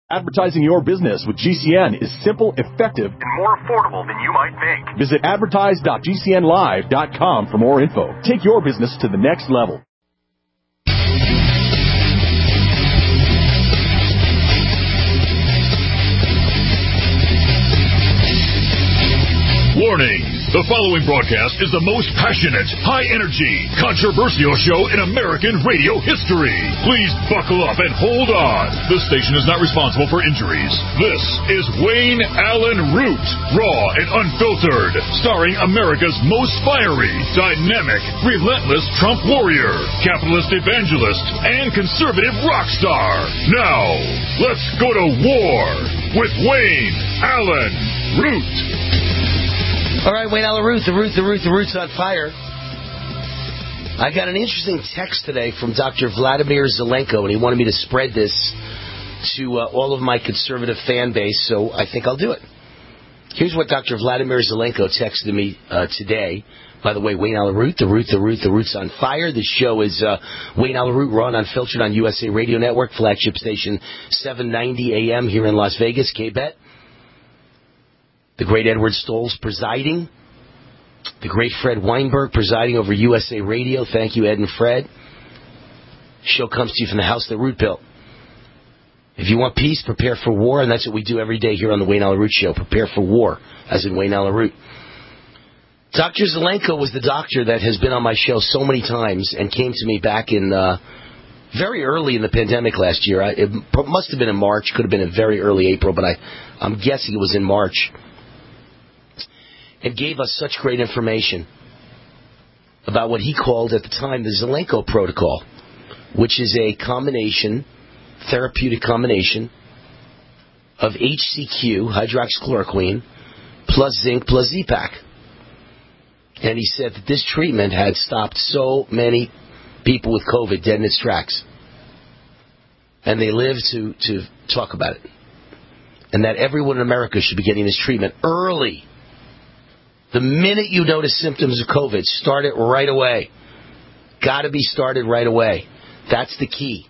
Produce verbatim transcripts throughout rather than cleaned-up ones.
Advertising your business with G C N is simple, effective, and more affordable than you might think. Visit advertise dot g c n live dot com for more info. Take your business to the next level. Warning! The following broadcast is the most passionate, high-energy, controversial show in American radio history. Please buckle up and hold on. This station is not responsible for injuries. This is Wayne Allen Root, raw and unfiltered, starring America's most fiery, dynamic, relentless Trump warrior, capitalist evangelist, and conservative rock star. Now, let's go to war with Wayne Allen Root. All right, Wayne Allen Root, the root, the root, the root's on fire. I got an interesting text today from Doctor Vladimir Zelenko, and he wanted me to spread this to uh, all of my conservative fan base, so I think I'll do it. Here's what Doctor Vladimir Zelenko texted me uh, today. By the way, Wayne Allen Root, the root, the root, the root's on fire. This show is uh, Wayne Allen Root, raw and unfiltered on U S A Radio Network, flagship station seven ninety A M here in Las Vegas, K-Bet. The great Edward Stolz presiding. The great Fred Weinberg presiding over U S A Radio. Thank you, Ed and Fred. Show comes to you from the house that Root built. If you want peace, prepare for war, and that's what we do every day here on the Wayne Allen Root Show. Prepare for war, as in Wayne Allen Root. Doctor Zelenko was the doctor that has been on my show so many times and came to me back in uh, very early in the pandemic last year. I, it must have been in March, could have been in very early April, but I, I'm guessing it was in March. And gave us such great information about what he called at the time the Zelenko protocol, which is a combination, therapeutic combination, of H C Q, hydroxychloroquine, plus zinc, plus Z-Pak. And he said that this treatment had stopped so many people with COVID dead in its tracks. And they live to, to talk about it. And that everyone in America should be getting this treatment early. The minute you notice symptoms of COVID, start it right away. Got to be started right away. That's the key.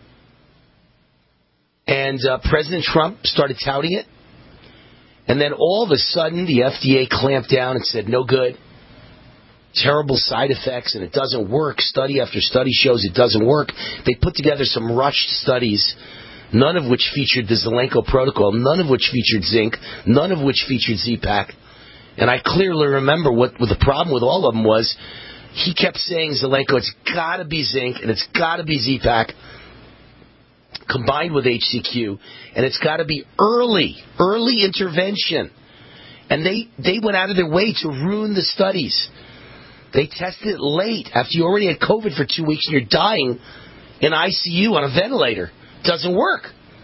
And uh, President Trump started touting it. And then all of a sudden, the F D A clamped down and said, no good. Terrible side effects, and it doesn't work. Study after study shows it doesn't work. They put together some rushed studies, none of which featured the Zelenko protocol, none of which featured zinc, none of which featured Z-Pak. And I clearly remember what, what the problem with all of them was. He kept saying, Zelenko, it's got to be zinc and it's got to be Z-Pak combined with H C Q. And it's got to be early, early intervention. And they, they went out of their way to ruin the studies. They tested it late after you already had COVID for two weeks and you're dying in I C U on a ventilator. Doesn't work.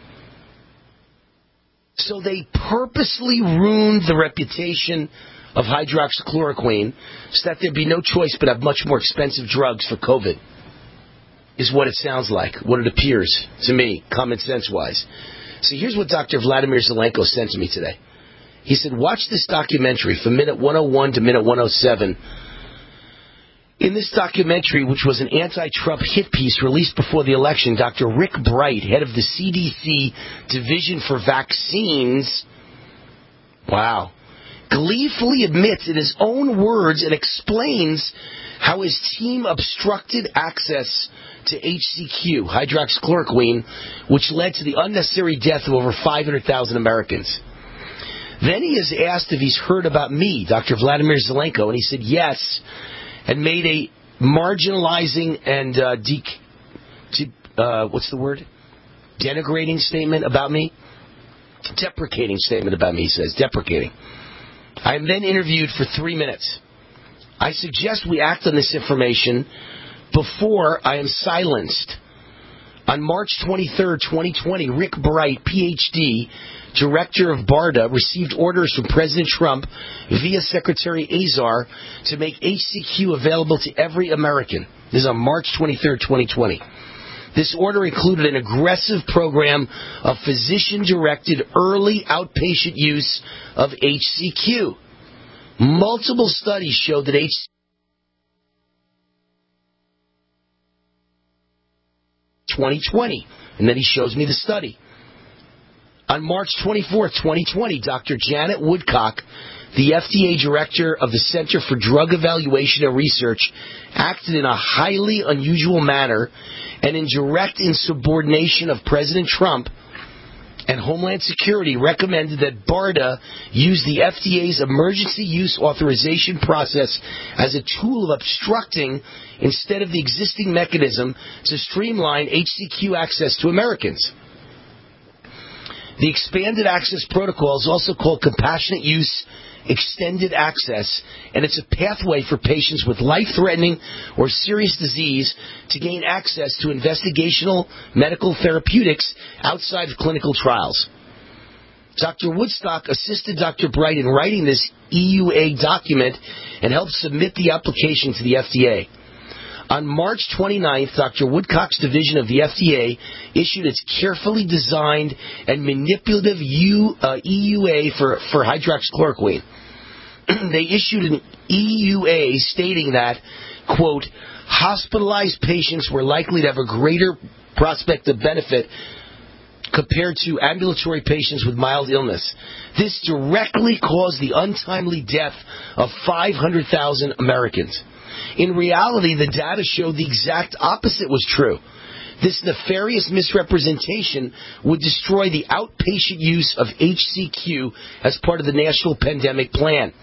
So they purposely ruined the reputation of hydroxychloroquine so that there'd be no choice but have much more expensive drugs for COVID, is what it sounds like, what it appears to me, common sense-wise. So here's what Doctor Vladimir Zelenko sent to me today. He said, watch this documentary from minute one oh one to minute one oh seven. In this documentary, which was an anti-Trump hit piece released before the election, Doctor Rick Bright, head of the C D C Division for Vaccines, wow, gleefully admits in his own words and explains how his team obstructed access to H C Q, hydroxychloroquine, which led to the unnecessary death of over five hundred thousand Americans. Then he is asked if he's heard about me, Doctor Vladimir Zelenko, and he said yes, and made a marginalizing and uh, de- de- uh, what's the word? Denigrating statement about me? Deprecating statement about me, he says. Deprecating. I am then interviewed for three minutes. I suggest we act on this information before I am silenced. On March twenty-third, twenty twenty, Rick Bright, P H D, director of BARDA, received orders from President Trump via Secretary Azar to make H C Q available to every American. This is on March twenty-third, twenty twenty. This order included an aggressive program of physician-directed early outpatient use of H C Q. Multiple studies showed that H C Q twenty twenty, and then he shows me the study. On March twenty-fourth, twenty twenty, Doctor Janet Woodcock, the F D A director of the Center for Drug Evaluation and Research, acted in a highly unusual manner and in direct insubordination of President Trump, and Homeland Security recommended that BARDA use the F D A's emergency use authorization process as a tool of obstructing instead of the existing mechanism to streamline H C Q access to Americans. The expanded access protocol is also called compassionate use extended access, and it's a pathway for patients with life-threatening or serious disease to gain access to investigational medical therapeutics outside of clinical trials. Doctor Woodstock assisted Doctor Bright in writing this E U A document and helped submit the application to the F D A. On March twenty-ninth, Doctor Woodcock's division of the F D A issued its carefully designed and manipulative U, uh, E U A for, for hydroxychloroquine. They issued an E U A stating that, quote, hospitalized patients were likely to have a greater prospect of benefit compared to ambulatory patients with mild illness. This directly caused the untimely death of five hundred thousand Americans. In reality, the data showed the exact opposite was true. This nefarious misrepresentation would destroy the outpatient use of H C Q as part of the National Pandemic Plan.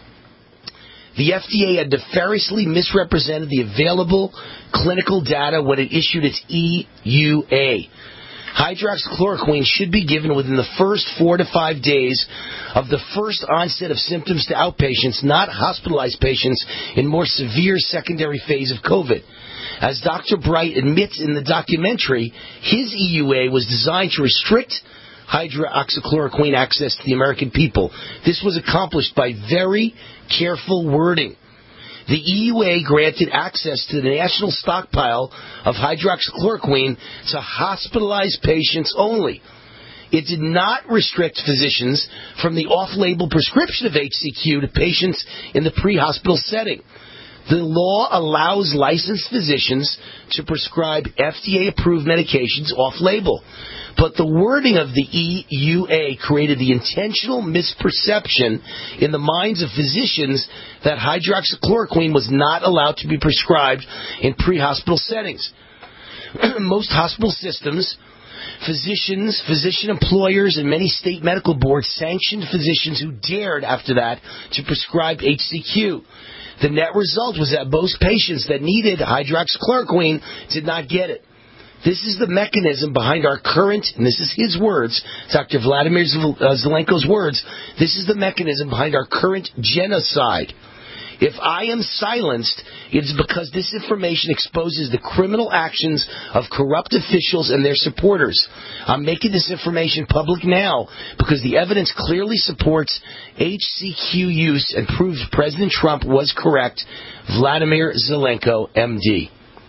The F D A had nefariously misrepresented the available clinical data when it issued its E U A. Hydroxychloroquine should be given within the first four to five days of the first onset of symptoms to outpatients, not hospitalized patients in more severe secondary phase of COVID. As Doctor Bright admits in the documentary, his E U A was designed to restrict hydroxychloroquine access to the American people. This was accomplished by very careful wording. The E U A granted access to the national stockpile of hydroxychloroquine to hospitalized patients only. It did not restrict physicians from the off-label prescription of H C Q to patients in the pre-hospital setting. The law allows licensed physicians to prescribe F D A-approved medications off-label. But the wording of the E U A created the intentional misperception in the minds of physicians that hydroxychloroquine was not allowed to be prescribed in pre-hospital settings. Most hospital systems, physicians, physician employers, and many state medical boards sanctioned physicians who dared after that to prescribe H C Q. The net result was that most patients that needed hydroxychloroquine did not get it. This is the mechanism behind our current, and this is his words, Doctor Vladimir Zelenko's words, this is the mechanism behind our current genocide. If I am silenced, it is because this information exposes the criminal actions of corrupt officials and their supporters. I'm making this information public now because the evidence clearly supports H C Q use and proves President Trump was correct. Vladimir Zelenko, M D.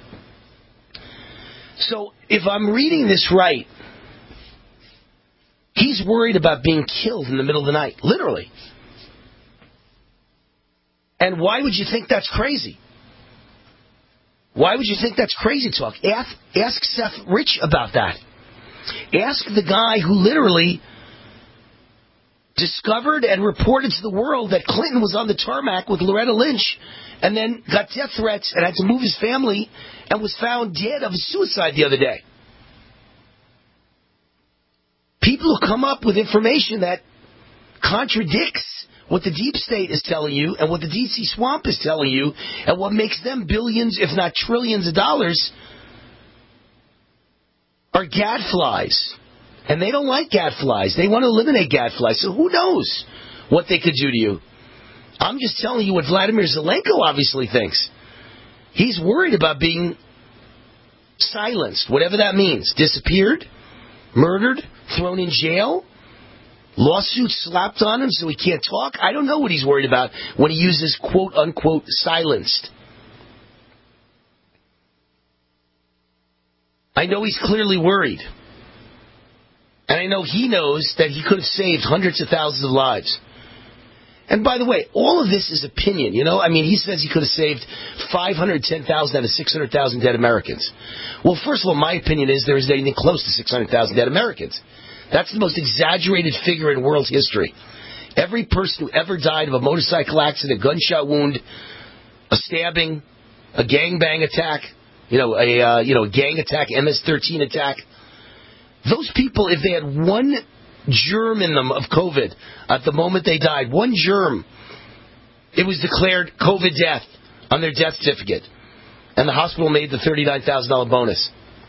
So, if I'm reading this right, he's worried about being killed in the middle of the night, literally. And why would you think that's crazy? Why would you think that's crazy talk? Ask, ask Seth Rich about that. Ask the guy who literally discovered and reported to the world that Clinton was on the tarmac with Loretta Lynch and then got death threats and had to move his family and was found dead of suicide the other day. People who come up with information that contradicts what the deep state is telling you and what the D C swamp is telling you and what makes them billions, if not trillions of dollars, are gadflies. And they don't like gadflies. They want to eliminate gadflies. So who knows what they could do to you? I'm just telling you what Vladimir Zelenko obviously thinks. He's worried about being silenced, whatever that means. Disappeared, murdered, thrown in jail, lawsuit slapped on him so he can't talk. I don't know what he's worried about when he uses quote-unquote silenced. I know he's clearly worried. And I know he knows that he could have saved hundreds of thousands of lives. And by the way, all of this is opinion, you know? I mean, he says he could have saved five hundred ten thousand out of six hundred thousand dead Americans. Well, first of all, my opinion is there isn't anything close to six hundred thousand dead Americans. That's the most exaggerated figure in world history. Every person who ever died of a motorcycle accident, a gunshot wound, a stabbing, a gangbang attack, you know, a uh, you know, a gang attack, M S thirteen attack. Those people, if they had one germ in them of COVID at the moment they died, one germ, it was declared COVID death on their death certificate, and the hospital made the thirty-nine thousand dollars bonus.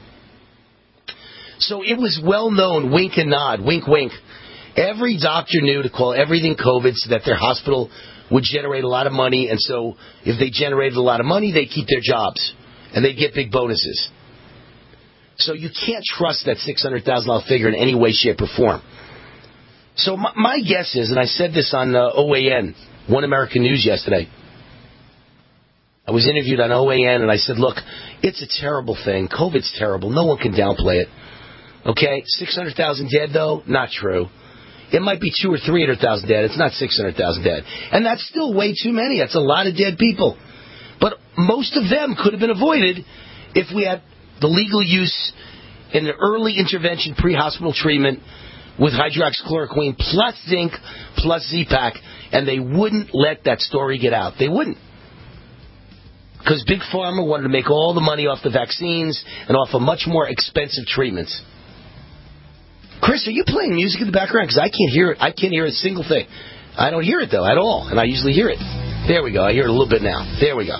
So it was well known, wink and nod, wink, wink. Every doctor knew to call everything COVID so that their hospital would generate a lot of money, and so if they generated a lot of money, they'd keep their jobs, and they'd get big bonuses. So you can't trust that six hundred thousand dollars figure in any way, shape, or form. So my, my guess is, and I said this on uh, O A N, One American News yesterday, I was interviewed on O A N, and I said, look, it's a terrible thing. COVID's terrible. No one can downplay it. Okay? six hundred thousand dead, though? Not true. It might be two or three hundred thousand dead. It's not six hundred thousand dead. And that's still way too many. That's a lot of dead people. But most of them could have been avoided if we had the legal use in an early intervention pre-hospital treatment with hydroxychloroquine plus zinc plus Z-Pak, and they wouldn't let that story get out. They wouldn't. Because Big Pharma wanted to make all the money off the vaccines and off of much more expensive treatments. Chris, are you playing music in the background? Because I can't hear it. I can't hear a single thing. I don't hear it, though, at all. And I usually hear it. There we go. I hear it a little bit now. There we go.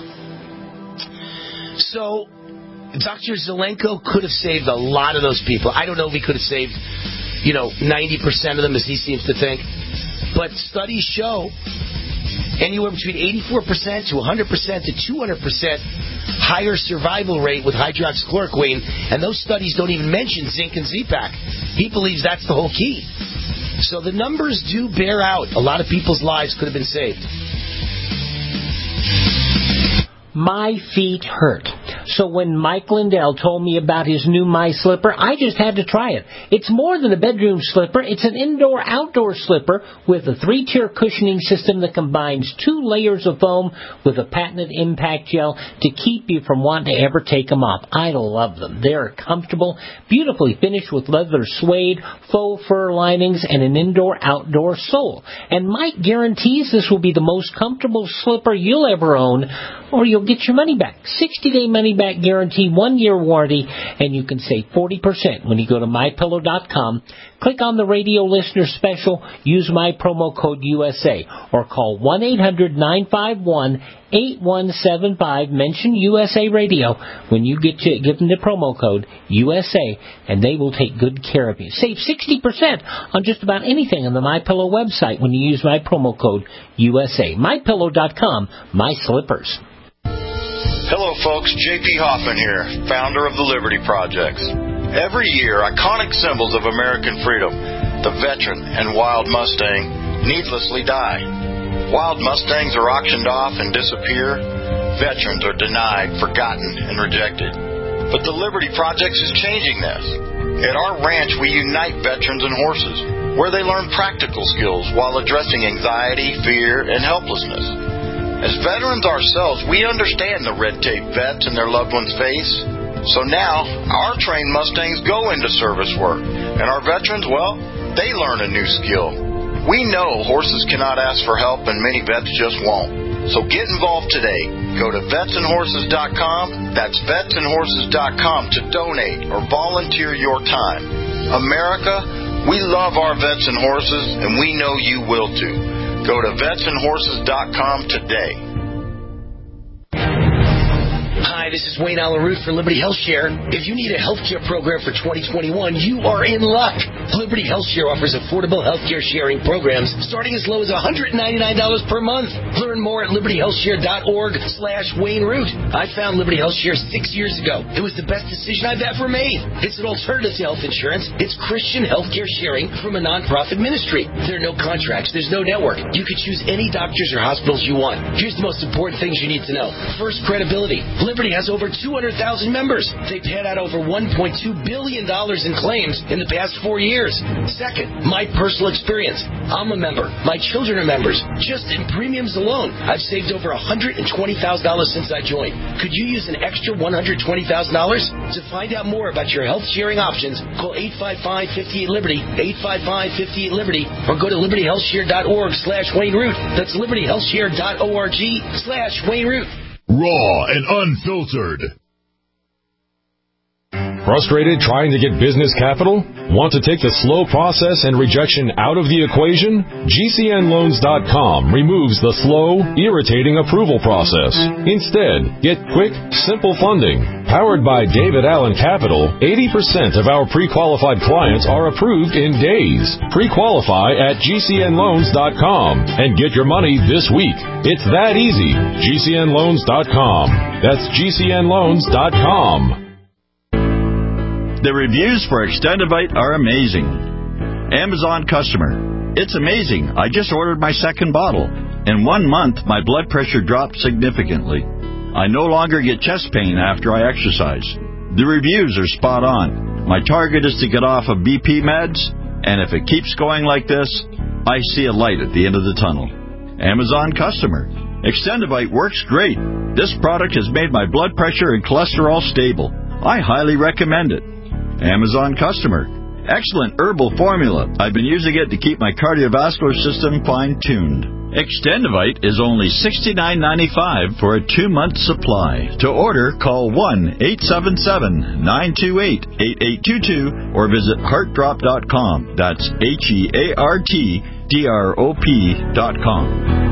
So, Doctor Zelenko could have saved a lot of those people. I don't know if he could have saved, you know, ninety percent of them, as he seems to think. But studies show anywhere between eighty-four percent to one hundred percent to two hundred percent higher survival rate with hydroxychloroquine, and those studies don't even mention zinc and Z-Pak. He believes that's the whole key. So the numbers do bear out. A lot of people's lives could have been saved. My feet hurt. So when Mike Lindell told me about his new My Slipper, I just had to try it. It's more than a bedroom slipper. It's an indoor-outdoor slipper with a three-tier cushioning system that combines two layers of foam with a patented impact gel to keep you from wanting to ever take them off. I love them. They're comfortable, beautifully finished with leather suede, faux fur linings, and an indoor-outdoor sole. And Mike guarantees this will be the most comfortable slipper you'll ever own, or you'll get your money back. sixty-day money-back guarantee, one-year warranty, and you can save forty percent when you go to my pillow dot com. Click on the radio listener special, use my promo code U S A, or call one eight hundred nine five one eight one seven five. Mention U S A Radio when you get to give them the promo code U S A, and they will take good care of you. Save sixty percent on just about anything on the MyPillow website when you use my promo code U S A. my pillow dot com, my slippers. Hello, folks. J P Hoffman here, founder of the Liberty Projects. Every year, iconic symbols of American freedom, the veteran and wild Mustang, needlessly die. Wild Mustangs are auctioned off and disappear. Veterans are denied, forgotten, and rejected. But the Liberty Projects is changing this. At our ranch, we unite veterans and horses, where they learn practical skills while addressing anxiety, fear, and helplessness. As veterans ourselves, we understand the red tape vets and their loved ones face. So now, our trained Mustangs go into service work. And our veterans, well, they learn a new skill. We know horses cannot ask for help, and many vets just won't. So get involved today. Go to vets and horses dot com. That's vets and horses dot com to donate or volunteer your time. America, we love our vets and horses, and we know you will too. Go to vets and horses dot com today. Hi, this is Wayne Alaruth for Liberty HealthShare. If you need a healthcare program for twenty twenty-one, you are in luck. Liberty HealthShare offers affordable healthcare sharing programs starting as low as one hundred ninety-nine dollars per month. Learn more at liberty health share dot org slash Wayne Root. I found Liberty HealthShare six years ago. It was the best decision I've ever made. It's an alternative to health insurance. It's Christian healthcare sharing from a nonprofit ministry. There are no contracts. There's no network. You can choose any doctors or hospitals you want. Here's the most important things you need to know. First, credibility. Liberty has over two hundred thousand members. They paid out over one point two billion dollars in claims in the past four years. Second, my personal experience. I'm a member. My children are members. Just in premiums alone, I've saved over one hundred twenty thousand dollars since I joined. Could you use an extra one hundred twenty thousand dollars? To find out more about your health sharing options, call eight five five, five eight Liberty, eight five five, five eight Liberty, or go to liberty health share dot org slash Wayne Root. That's liberty health share dot org slash Wayne Root. Raw and unfiltered. Frustrated trying to get business capital? Want to take the slow process and rejection out of the equation? G C N loans dot com removes the slow, irritating approval process. Instead, get quick, simple funding. Powered by David Allen Capital, eighty percent of our pre-qualified clients are approved in days. Pre-qualify at G C N loans dot com and get your money this week. It's that easy. G C N loans dot com. That's G C N loans dot com. The reviews for Extendivite are amazing. Amazon customer. It's amazing. I just ordered my second bottle. In one month, my blood pressure dropped significantly. I no longer get chest pain after I exercise. The reviews are spot on. My target is to get off of B P meds, and if it keeps going like this, I see a light at the end of the tunnel. Amazon customer. Extendivite works great. This product has made my blood pressure and cholesterol stable. I highly recommend it. Amazon customer. Excellent herbal formula. I've been using it to keep my cardiovascular system fine-tuned. Extendivite is only sixty-nine ninety-five for a two-month supply. To order, call one eight seven seven, nine two eight, eight eight two two or visit heart drop dot com. That's H E A R T D R O P dot com.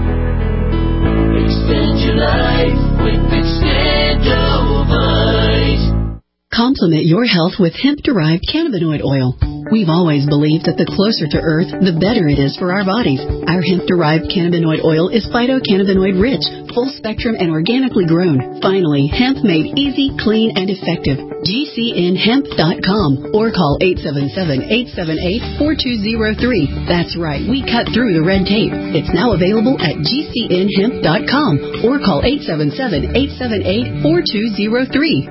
Extend your life with Extendivite. Complement your health with hemp-derived cannabinoid oil. We've always believed that the closer to Earth, the better it is for our bodies. Our hemp-derived cannabinoid oil is phytocannabinoid-rich, full-spectrum, and organically grown. Finally, hemp made easy, clean, and effective. G C N hemp dot com or call eight seven seven, eight seven eight, four two zero three. That's right, we cut through the red tape. It's now available at G C N hemp dot com or call eight seven seven, eight seven eight, four two zero three.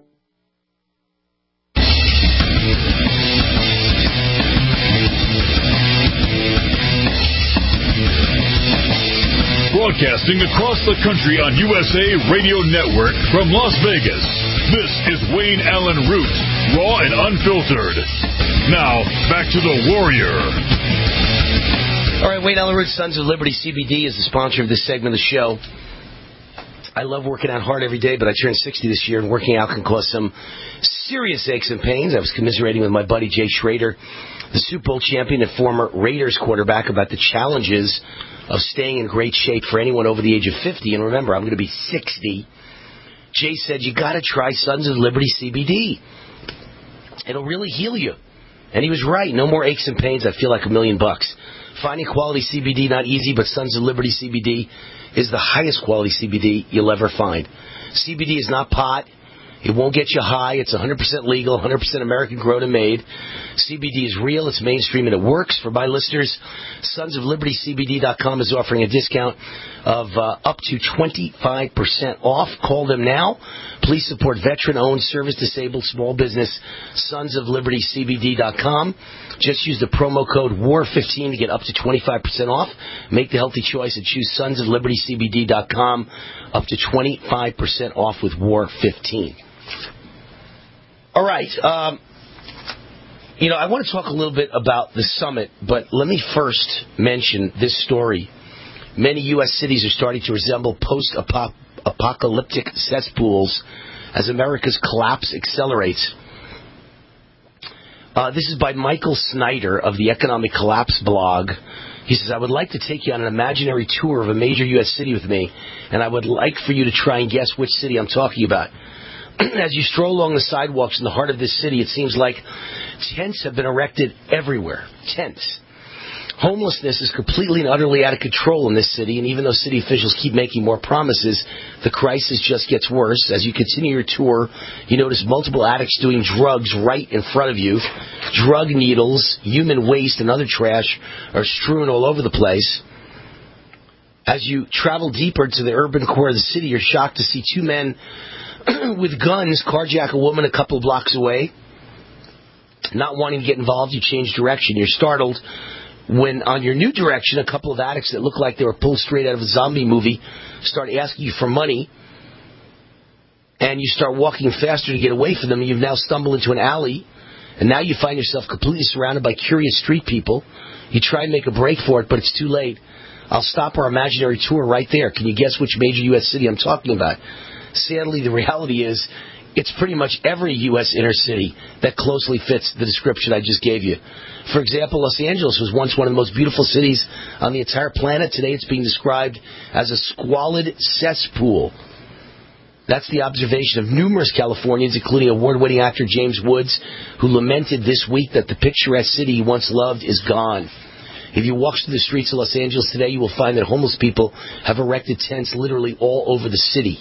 Broadcasting across the country on U S A Radio Network from Las Vegas. This is Wayne Allen Root, raw and unfiltered. Now, back to the Warrior. All right, Wayne Allen Root, Sons of Liberty C B D is the sponsor of this segment of the show. I love working out hard every day, but I turned sixty this year, and working out can cause some serious aches and pains. I was commiserating with my buddy Jay Schrader, the Super Bowl champion and former Raiders quarterback, about the challenges of staying in great shape for anyone over the age of fifty. And remember, I'm going to be sixty. Jay said, you got to try Sons of Liberty C B D. It'll really heal you. And he was right. No more aches and pains. I feel like a million bucks. Finding quality C B D, not easy, but Sons of Liberty C B D is the highest quality C B D you'll ever find. C B D is not pot. It won't get you high. It's one hundred percent legal, one hundred percent American grown and made. C B D is real. It's mainstream, and it works. For my listeners, Sons of Liberty C B D dot com is offering a discount of uh, up to twenty-five percent off. Call them now. Please support veteran-owned, service-disabled small business, Sons of Liberty C B D dot com. Just use the promo code W A R fifteen to get up to twenty-five percent off. Make the healthy choice and choose Sons of Liberty C B D dot com. Up to twenty-five percent off with W A R fifteen. All right. Um, you know, I want to talk a little bit about the summit, but let me first mention this story. Many U S cities are starting to resemble post-apocalyptic cesspools as America's collapse accelerates. Uh, this is by Michael Snyder of the Economic Collapse blog. He says, I would like to take you on an imaginary tour of a major U S city with me, and I would like for you to try and guess which city I'm talking about. As you stroll along the sidewalks in the heart of this city, it seems like tents have been erected everywhere. Tents. Homelessness is completely and utterly out of control in this city, and even though city officials keep making more promises, the crisis just gets worse. As you continue your tour, you notice multiple addicts doing drugs right in front of you. Drug needles, human waste, and other trash are strewn all over the place. As you travel deeper into the urban core of the city, you're shocked to see two men with guns carjack a woman a couple of blocks away. Not wanting to get involved, you change direction. You're startled when on your new direction, a couple of addicts that look like they were pulled straight out of a zombie movie start asking you for money. And you start walking faster to get away from them. You've now stumbled into an alley. And now you find yourself completely surrounded by curious street people. You try and make a break for it, but it's too late. I'll stop our imaginary tour right there. Can you guess which major U S city I'm talking about? Sadly, the reality is it's pretty much every U S inner city that closely fits the description I just gave you. For example, Los Angeles was once one of the most beautiful cities on the entire planet. Today it's being described as a squalid cesspool. That's the observation of numerous Californians, including award-winning actor James Woods, who lamented this week that the picturesque city he once loved is gone. If you walk through the streets of Los Angeles today, you will find that homeless people have erected tents literally all over the city.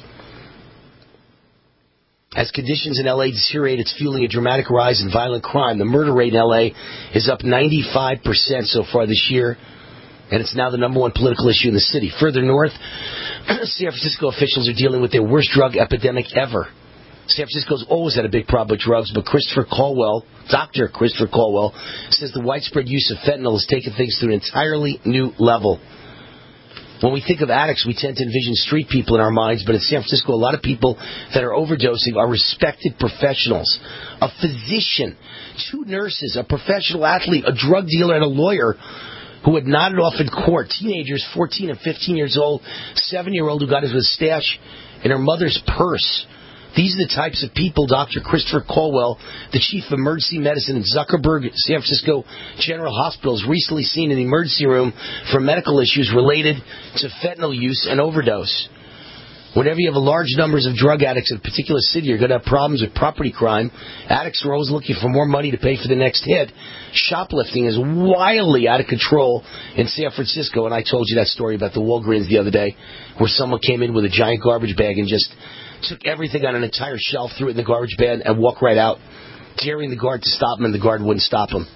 As conditions in L A deteriorate, it's fueling a dramatic rise in violent crime. The murder rate in L A is up ninety-five percent so far this year, and it's now the number one political issue in the city. Further north, San Francisco officials are dealing with their worst drug epidemic ever. San Francisco's always had a big problem with drugs, but Christopher Caldwell, Doctor Christopher Caldwell, says the widespread use of fentanyl has taken things to an entirely new level. When we think of addicts, we tend to envision street people in our minds, but in San Francisco, a lot of people that are overdosing are respected professionals. A physician, two nurses, a professional athlete, a drug dealer, and a lawyer who had nodded off in court. Teenagers, fourteen and fifteen years old, seven-year-old who got his stash in her mother's purse. These are the types of people Doctor Christopher Caldwell, the chief of emergency medicine at Zuckerberg San Francisco General Hospital, has recently seen in the emergency room for medical issues related to fentanyl use and overdose. Whenever you have a large numbers of drug addicts in a particular city, you're going to have problems with property crime. Addicts are always looking for more money to pay for the next hit. Shoplifting is wildly out of control in San Francisco, and I told you that story about the Walgreens the other day, where someone came in with a giant garbage bag and just took everything on an entire shelf, threw it in the garbage bin, and walked right out, daring the guard to stop him, and the guard wouldn't stop him.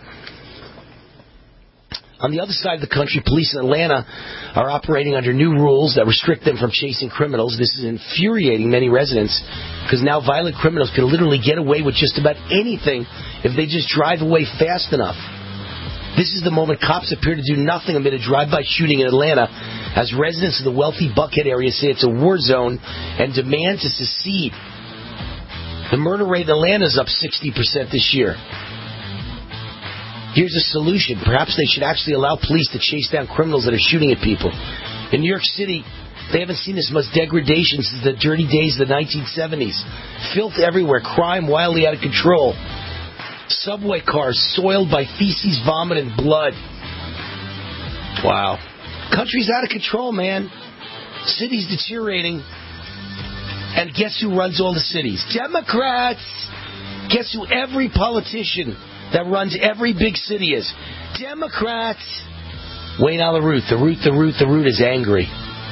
On the other side of the country, police in Atlanta are operating under new rules that restrict them from chasing criminals. This is infuriating many residents because now violent criminals can literally get away with just about anything if they just drive away fast enough. This is the moment cops appear to do nothing amid a drive-by shooting in Atlanta as residents of the wealthy Buckhead area say it's a war zone and demand to secede. The murder rate in Atlanta is up sixty percent this year. Here's a solution. Perhaps they should actually allow police to chase down criminals that are shooting at people. In New York City, they haven't seen this much degradation since the dirty days of the nineteen seventies. Filth everywhere, crime wildly out of control. Subway cars soiled by feces, vomit, and blood. Wow. Country's out of control, man. City's deteriorating. And guess who runs all the cities? Democrats! Guess who every politician that runs every big city is? Democrats! Wayne Allyn Root, the Root, the Root, the Root is angry.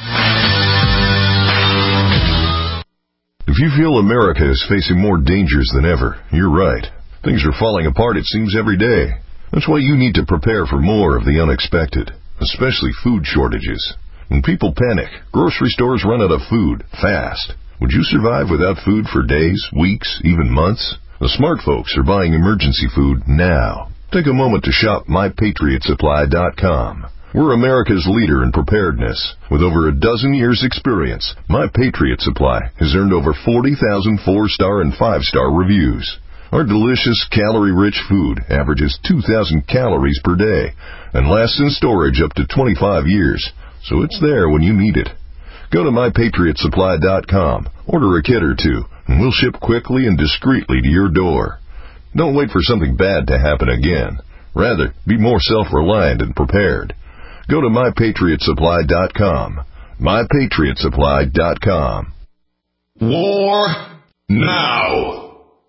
If you feel America is facing more dangers than ever, you're right. Things are falling apart, it seems, every day. That's why you need to prepare for more of the unexpected, especially food shortages. When people panic, grocery stores run out of food fast. Would you survive without food for days, weeks, even months? The smart folks are buying emergency food now. Take a moment to shop my patriot supply dot com. We're America's leader in preparedness. With over a dozen years' experience, My Patriot Supply has earned over forty thousand four-star and five-star reviews. Our delicious, calorie-rich food averages two thousand calories per day and lasts in storage up to twenty-five years, so it's there when you need it. Go to my patriot supply dot com, order a kit or two, and we'll ship quickly and discreetly to your door. Don't wait for something bad to happen again. Rather, be more self-reliant and prepared. Go to my patriot supply dot com. my patriot supply dot com. War now.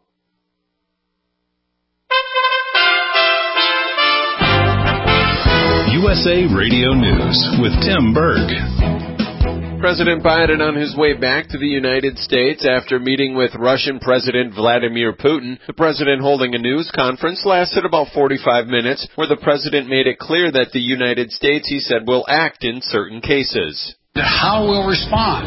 U S A Radio News with Tim Berg. President Biden on his way back to the United States after meeting with Russian President Vladimir Putin. The president holding a news conference lasted about forty-five minutes, where the president made it clear that the United States, he said, will act in certain cases. How we'll respond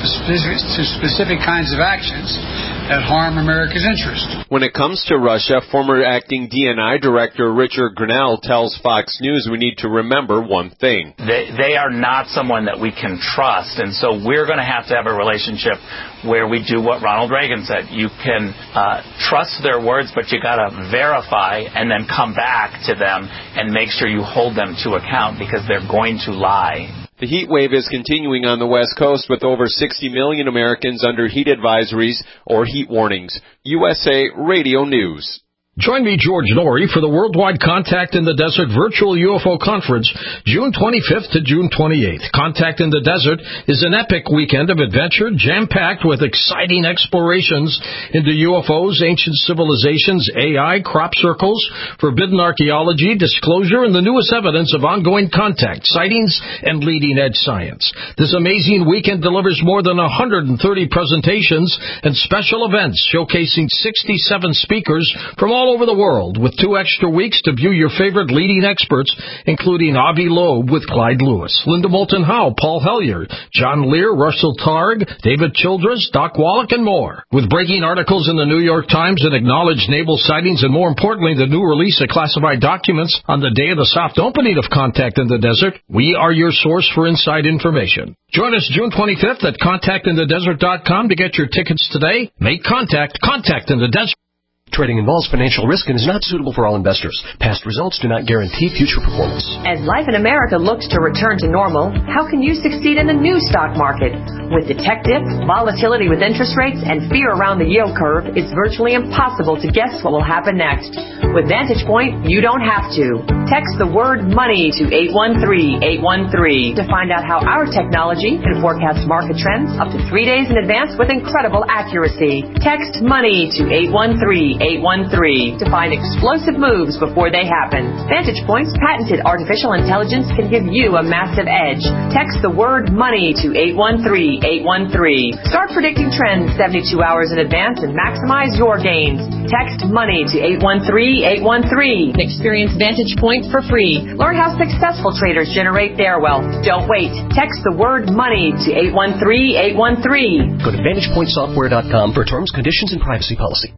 specific, to specific kinds of actions that harm America's interest. When it comes to Russia, former acting D N I Director Richard Grenell tells Fox News we need to remember one thing. They, they are not someone that we can trust, and so we're going to have to have a relationship where we do what Ronald Reagan said. You can uh, trust their words, but you got to verify and then come back to them and make sure you hold them to account, because they're going to lie. The heat wave is continuing on the West Coast with over sixty million Americans under heat advisories or heat warnings. U S A Radio News. Join me, George Norrie, for the Worldwide Contact in the Desert Virtual U F O Conference, June twenty-fifth to June twenty-eighth. Contact in the Desert is an epic weekend of adventure, jam-packed with exciting explorations into U F Os, ancient civilizations, A I, crop circles, forbidden archaeology, disclosure, and the newest evidence of ongoing contact, sightings, and leading-edge science. This amazing weekend delivers more than one hundred thirty presentations and special events showcasing sixty-seven speakers from all over the world, with two extra weeks to view your favorite leading experts, including Avi Loeb with Clyde Lewis, Linda Moulton Howe, Paul Hellyer, John Lear, Russell Targ, David Childress, Doc Wallach, and more. With breaking articles in the New York Times and acknowledged naval sightings, and more importantly, the new release of classified documents on the day of the soft opening of Contact in the Desert, we are your source for inside information. Join us June twenty-fifth at contact in the desert dot com to get your tickets today. Make contact. Contact in the Desert. Trading involves financial risk and is not suitable for all investors. Past results do not guarantee future performance. As life in America looks to return to normal, how can you succeed in the new stock market? With the tech dip, volatility with interest rates, and fear around the yield curve, it's virtually impossible to guess what will happen next. With Vantage Point, you don't have to. Text the word money to eight one three, eight one three to find out how our technology can forecast market trends up to three days in advance with incredible accuracy. Text money to eight one three, eight one three to find explosive moves before they happen. Vantage Point's patented artificial intelligence can give you a massive edge. Text the word money to eight one three, eight one three. Start predicting trends seventy-two hours in advance and maximize your gains. Text money to eight one three, eight one three. Experience Vantage Point for free. Learn how successful traders generate their wealth. Don't wait. Text the word money to eight one three, eight one three. Go to vantage point software dot com for terms, conditions, and privacy policy.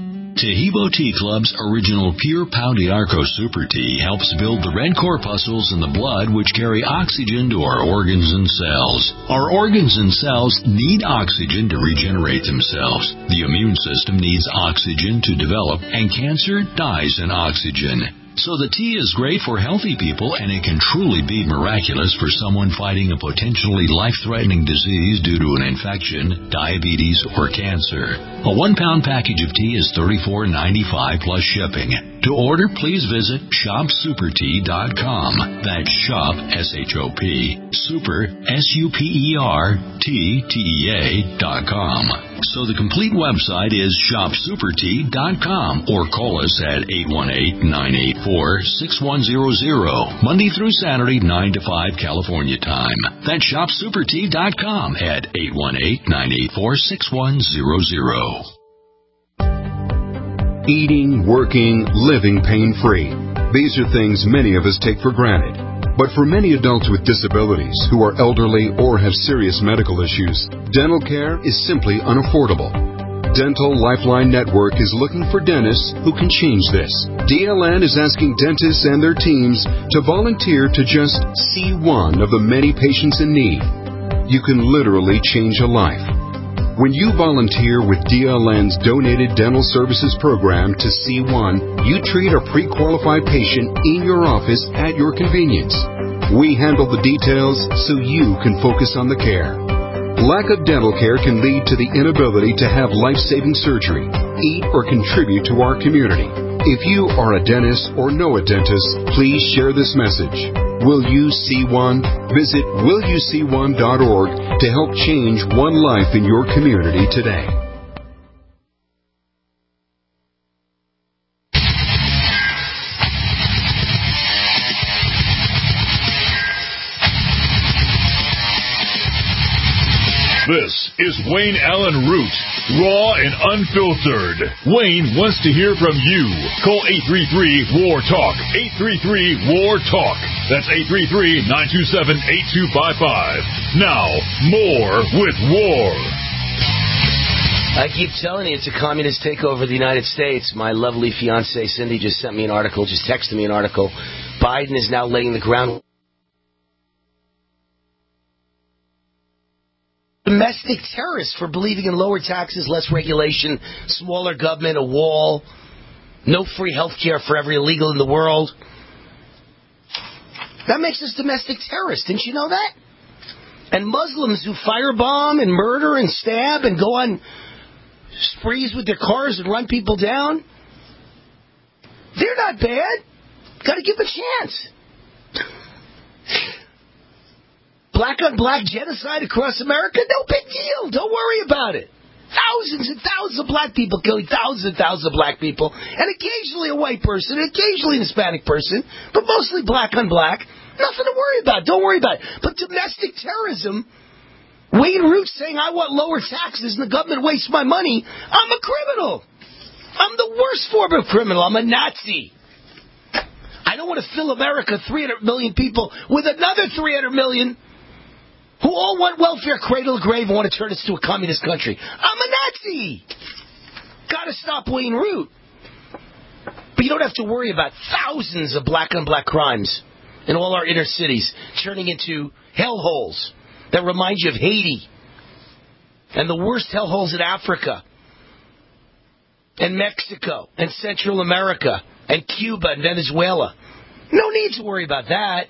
Tahibo Tea Club's original Pure Pau d'Arco Super Tea helps build the red corpuscles in the blood which carry oxygen to our organs and cells. Our organs and cells need oxygen to regenerate themselves. The immune system needs oxygen to develop, and cancer dies in oxygen. So the tea is great for healthy people, and it can truly be miraculous for someone fighting a potentially life-threatening disease due to an infection, diabetes, or cancer. A one-pound package of tea is thirty-four ninety-five plus shipping. To order, please visit shop super tea dot com. That's shop, S H O P, super, S U P E R, T, T E A, dot com. So the complete website is shop super tea dot com, or call us at eight one eight, nine eight four, six one zero zero, Monday through Saturday, nine to five California time. That's shop super tea dot com at eight one eight, nine eight four, six one zero zero. Eating, working, living pain-free. These are things many of us take for granted. But for many adults with disabilities who are elderly or have serious medical issues, dental care is simply unaffordable. Dental Lifeline Network is looking for dentists who can change this. D L N is asking dentists and their teams to volunteer to just see one of the many patients in need. You can literally change a life. When you volunteer with D L N's Donated Dental Services Program to C one, you treat a pre-qualified patient in your office at your convenience. We handle the details so you can focus on the care. Lack of dental care can lead to the inability to have life-saving surgery, eat, or contribute to our community. If you are a dentist or know a dentist, please share this message. Will you see one? Visit will you see one dot org to help change one life in your community today. This is Wayne Allen Root, raw and unfiltered. Wayne wants to hear from you. Call eight three three, W A R, TALK, eight three three, W A R, TALK. That's eight three three, nine two seven, eight two five five. Now, more with War. I keep telling you, it's a communist takeover of the United States. My lovely fiancée, Cindy, just sent me an article, just texted me an article. Biden is now laying the ground. Domestic terrorists for believing in lower taxes, less regulation, smaller government, a wall, no free health care for every illegal in the world. That makes us domestic terrorists. Didn't you know that? And Muslims who firebomb and murder and stab and go on sprees with their cars and run people down, they're not bad. Got to give them a chance. Black on black genocide across America? No big deal. Don't worry about it. Thousands and thousands of black people killing thousands and thousands of black people, and occasionally a white person, and occasionally an Hispanic person, but mostly black on black. Nothing to worry about. Don't worry about it. But domestic terrorism, Wayne Root saying I want lower taxes and the government wastes my money, I'm a criminal. I'm the worst form of criminal. I'm a Nazi. I don't want to fill America, three hundred million people, with another three hundred million who all want welfare cradle to grave and want to turn us to a communist country. I'm a Nazi. Got to stop Wayne Root. But you don't have to worry about thousands of black-on-black crimes in all our inner cities turning into hellholes that remind you of Haiti and the worst hellholes in Africa and Mexico and Central America and Cuba and Venezuela. No need to worry about that.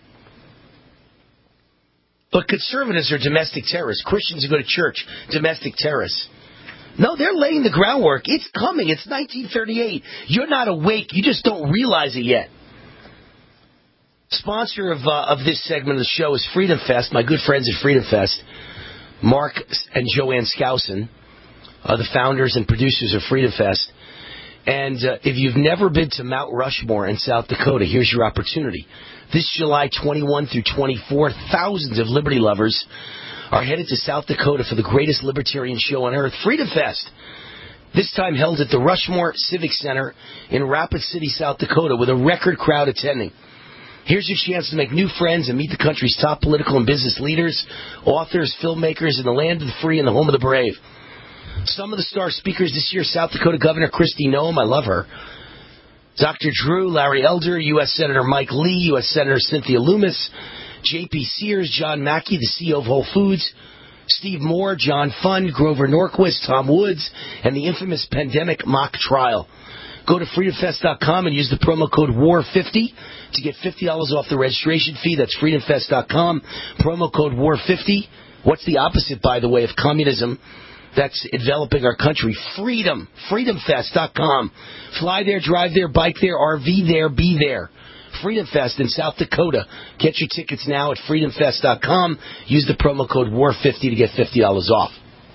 But conservatives are domestic terrorists. Christians who go to church, domestic terrorists. No, they're laying the groundwork. It's coming. It's nineteen thirty-eight. You're not awake. You just don't realize it yet. Sponsor of uh, of this segment of the show is Freedom Fest. My good friends at Freedom Fest, Mark and Joanne Skousen, are the founders and producers of Freedom Fest. And uh, if you've never been to Mount Rushmore in South Dakota, here's your opportunity. This July twenty-first through twenty-fourth, thousands of liberty lovers are headed to South Dakota for the greatest libertarian show on earth, Freedom Fest. This time held at the Rushmore Civic Center in Rapid City, South Dakota, with a record crowd attending. Here's your chance to make new friends and meet the country's top political and business leaders, authors, filmmakers in the land of the free and the home of the brave. Some of the star speakers this year, South Dakota Governor Kristi Noem, I love her. Doctor Drew, Larry Elder, U S Senator Mike Lee, U S Senator Cynthia Loomis, J P Sears, John Mackey, the C E O of Whole Foods, Steve Moore, John Fund, Grover Norquist, Tom Woods, and the infamous pandemic mock trial. Go to freedom fest dot com and use the promo code W A R fifty to get fifty dollars off the registration fee. That's freedom fest dot com, promo code W A R fifty. What's the opposite, by the way, of communism that's enveloping our country? Freedom. freedom fest dot com. Fly there, drive there, bike there, R V there, be there. Freedom Fest in South Dakota. Get your tickets now at freedom fest dot com. Use the promo code W A R fifty to get fifty dollars off.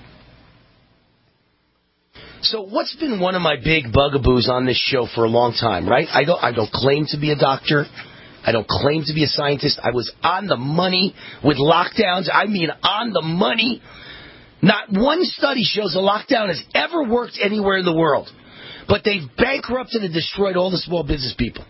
So what's been one of my big bugaboos on this show for a long time, right? I don't, I don't claim to be a doctor. I don't claim to be a scientist. I was on the money with lockdowns. I mean on the money. Not one study shows a lockdown has ever worked anywhere in the world. But they've bankrupted and destroyed all the small business people.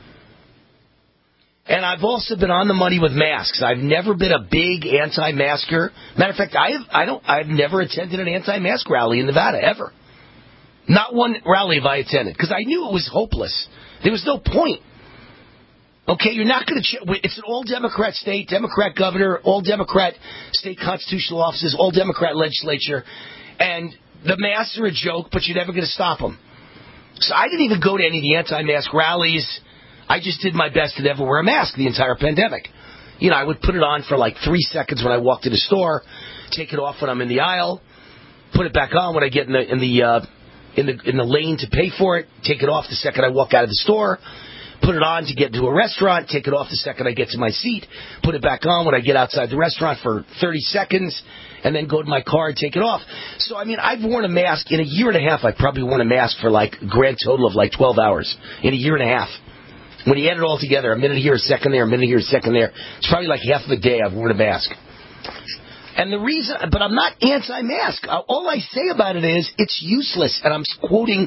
And I've also been on the money with masks. I've never been a big anti-masker. Matter of fact, I have, I don't, I've never attended an anti-mask rally in Nevada, ever. Not one rally have I attended, because I knew it was hopeless. There was no point. Okay, you're not going to... Ch- it's an all-Democrat state, Democrat governor, all-Democrat state constitutional offices, all-Democrat legislature, and the masks are a joke, but you're never going to stop them. So I didn't even go to any of the anti-mask rallies. I just did my best to never wear a mask the entire pandemic. You know, I would put it on for like three seconds when I walked in the store, take it off when I'm in the aisle, put it back on when I get in the in the uh, in the in the lane to pay for it, take it off the second I walk out of the store, put it on to get to a restaurant, take it off the second I get to my seat, put it back on when I get outside the restaurant for thirty seconds, and then go to my car and take it off. So, I mean, I've worn a mask. In a year and a half, I've probably worn a mask for like a grand total of like twelve hours. In a year and a half. When you add it all together, a minute here, a second there, a minute here, a second there, it's probably like half of a day I've worn a mask. And the reason, but I'm not anti-mask. All I say about it is it's useless. And I'm quoting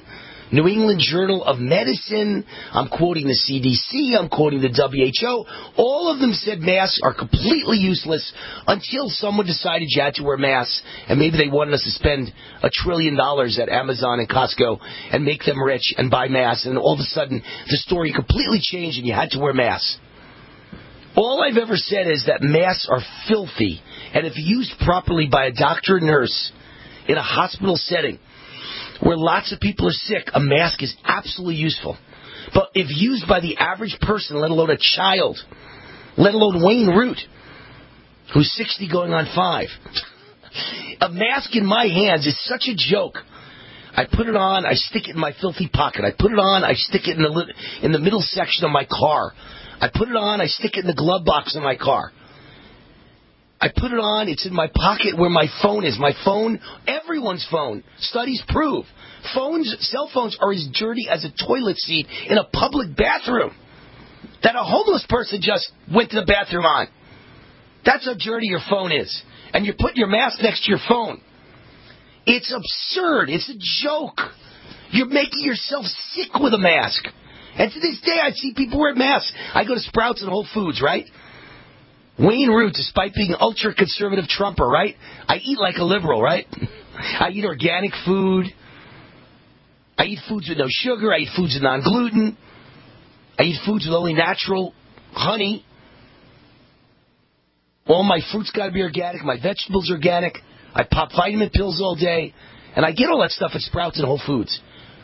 New England Journal of Medicine, I'm quoting the C D C, I'm quoting the W H O. All of them said masks are completely useless until someone decided you had to wear masks, and maybe they wanted us to spend a trillion dollars at Amazon and Costco and make them rich and buy masks, and all of a sudden the story completely changed and you had to wear masks. All I've ever said is that masks are filthy, and if used properly by a doctor or nurse in a hospital setting, where lots of people are sick, a mask is absolutely useful. But if used by the average person, let alone a child, let alone Wayne Root, who's sixty going on five, a mask in my hands is such a joke. I put it on, I stick it in my filthy pocket. I put it on, I stick it in the in the middle section of my car. I put it on, I stick it in the glove box of my car. I put it on, it's in my pocket where my phone is. My phone, everyone's phone. Studies prove phones, cell phones are as dirty as a toilet seat in a public bathroom that a homeless person just went to the bathroom on. That's how dirty your phone is. And you're putting your mask next to your phone. It's absurd. It's a joke. You're making yourself sick with a mask. And to this day, I see people wear masks. I go to Sprouts and Whole Foods, right? Wayne Root, despite being ultra-conservative Trumper, right? I eat like a liberal, right? I eat organic food. I eat foods with no sugar. I eat foods with non-gluten. I eat foods with only natural honey. All my fruit's got to be organic. My vegetables are organic. I pop vitamin pills all day. And I get all that stuff at Sprouts and Whole Foods.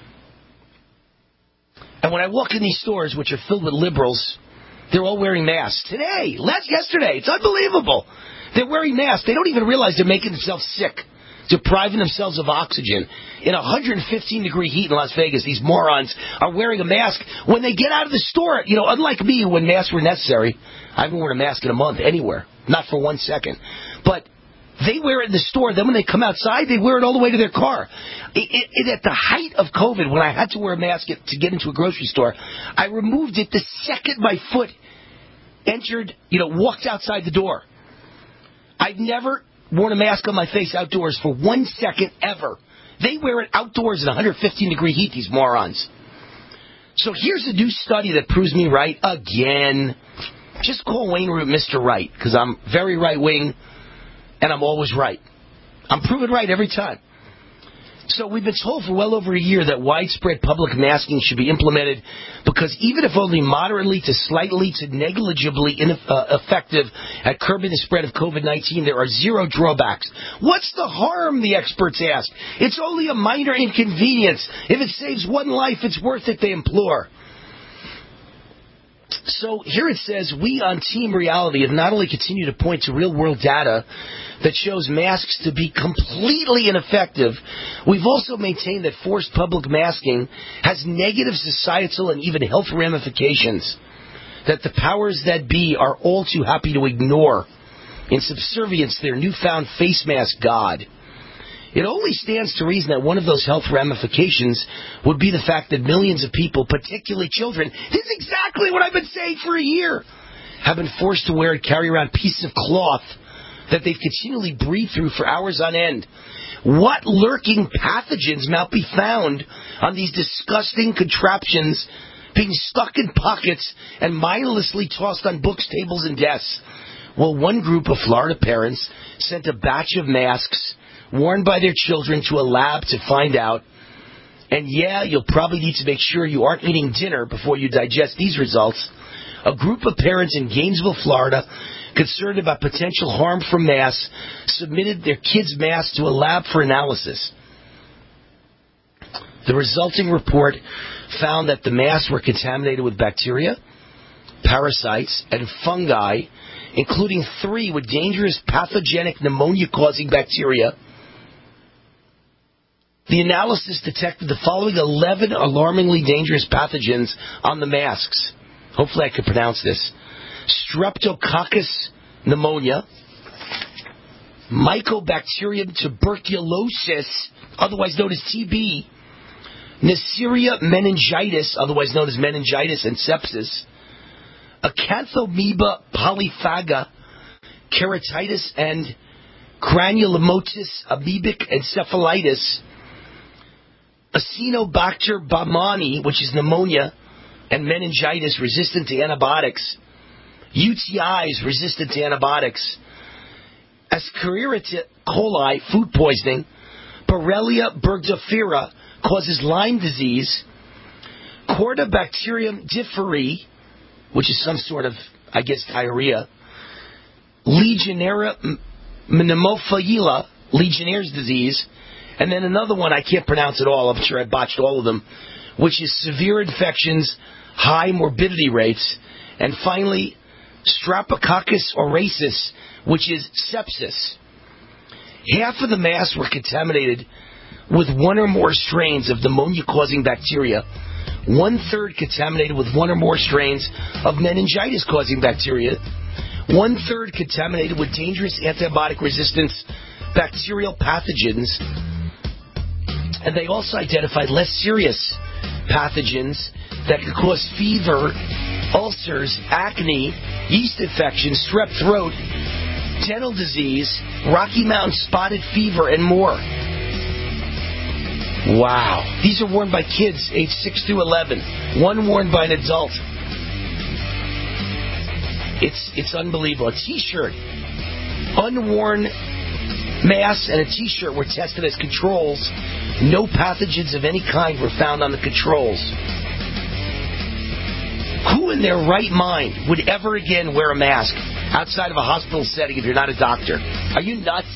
And when I walk in these stores, which are filled with liberals, they're all wearing masks. Today, last yesterday, it's unbelievable. They're wearing masks. They don't even realize they're making themselves sick, depriving themselves of oxygen. In one hundred fifteen degree heat in Las Vegas, these morons are wearing a mask when they get out of the store. You know, unlike me, when masks were necessary, I haven't worn a mask in a month anywhere, not for one second. But they wear it in the store. Then when they come outside, they wear it all the way to their car. It, it, it, at the height of COVID, when I had to wear a mask to get into a grocery store, I removed it the second my foot entered, you know, walked outside the door. I've never worn a mask on my face outdoors for one second ever. They wear it outdoors in one hundred fifteen degree heat, these morons. So here's a new study that proves me right again. Just call Wayne Root Mister Right, because I'm very right-wing. And I'm always right. I'm proven right every time. So we've been told for well over a year that widespread public masking should be implemented because even if only moderately to slightly to negligibly ineff- uh, effective at curbing the spread of COVID nineteen, there are zero drawbacks. What's the harm, the experts ask? It's only a minor inconvenience. If it saves one life, it's worth it, they implore. So here it says, we on Team Reality have not only continued to point to real-world data that shows masks to be completely ineffective, we've also maintained that forced public masking has negative societal and even health ramifications that the powers that be are all too happy to ignore in subservience to their newfound face mask god. It only stands to reason that one of those health ramifications would be the fact that millions of people, particularly children, this is exactly what I've been saying for a year, have been forced to wear and carry around pieces of cloth that they've continually breathed through for hours on end. What lurking pathogens might be found on these disgusting contraptions being stuck in pockets and mindlessly tossed on books, tables, and desks? Well, one group of Florida parents sent a batch of masks worn by their children to a lab to find out. And yeah, you'll probably need to make sure you aren't eating dinner before you digest these results. A group of parents in Gainesville, Florida, concerned about potential harm from masks, submitted their kids' masks to a lab for analysis. The resulting report found that the masks were contaminated with bacteria, parasites, and fungi, including three with dangerous pathogenic pneumonia-causing bacteria. The analysis detected the following eleven alarmingly dangerous pathogens on the masks. Hopefully I can pronounce this. Streptococcus pneumonia, Mycobacterium tuberculosis, otherwise known as T B, Neisseria meningitis, otherwise known as meningitis and sepsis, Acanthamoeba polyphaga, keratitis and granulomatous amoebic encephalitis, Acinetobacter baumannii, which is pneumonia and meningitis resistant to antibiotics, U T Is resistant to antibiotics, Escherichia coli, food poisoning, Borrelia burgdorferi causes Lyme disease, Cortobacterium diphtheria, which is some sort of, I guess, diarrhea, Legionnaire pneumophila, Legionnaire's disease, and then another one, I can't pronounce it all, I'm sure I botched all of them, which is severe infections, high morbidity rates, and finally, Streptococcus aureus, which is sepsis. Half of the masks were contaminated with one or more strains of pneumonia-causing bacteria, one-third contaminated with one or more strains of meningitis-causing bacteria, one-third contaminated with dangerous antibiotic-resistant bacterial pathogens, and they also identified less serious pathogens that could cause fever, ulcers, acne, yeast infections, strep throat, dental disease, Rocky Mountain spotted fever, and more. Wow. These are worn by kids aged six to eleven. One worn by an adult. It's it's unbelievable. A T-shirt. Unworn masks and a T-shirt were tested as controls. No pathogens of any kind were found on the controls. Who in their right mind would ever again wear a mask outside of a hospital setting if you're not a doctor? Are you nuts?